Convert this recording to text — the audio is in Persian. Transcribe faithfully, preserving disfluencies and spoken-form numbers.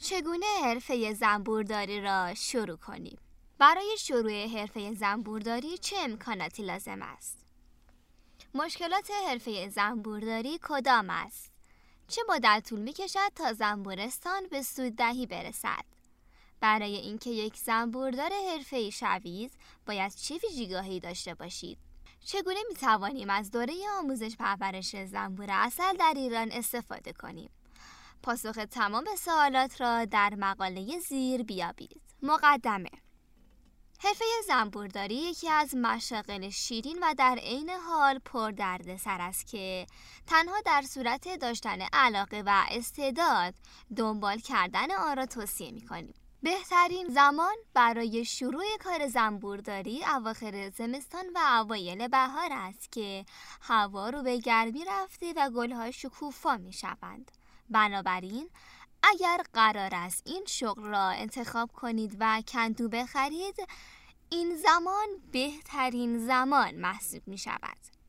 چگونه حرفه زنبورداری را شروع کنیم؟ برای شروع حرفه زنبورداری چه امکاناتی لازم است؟ مشکلات حرفه زنبورداری کدام است؟ چه مدت طول می‌کشد تا زنبورستان به سوددهی برسد؟ برای اینکه یک زنبوردار حرفه‌ای شوید، باید چه ویژگی‌هایی داشته باشید؟ چگونه می‌توانیم از دوره آموزش پرورش زنبور عسل در ایران استفاده کنیم؟ پاسخ تمام سوالات را در مقاله زیر بیابید. مقدمه: حرفه زنبورداری یکی از مشاغل شیرین و در عین حال پر دردسر است که تنها در صورت داشتن علاقه و استعداد دنبال کردن آن را توصیه می‌کنیم. بهترین زمان برای شروع کار زنبورداری اواخر زمستان و اوایل بهار است که هوا رو به گرمی رفته و گل‌ها شکوفا می‌شوند. بنابراین اگر قرار است این شغل را انتخاب کنید و کندو بخرید، این زمان بهترین زمان محسوب می شود.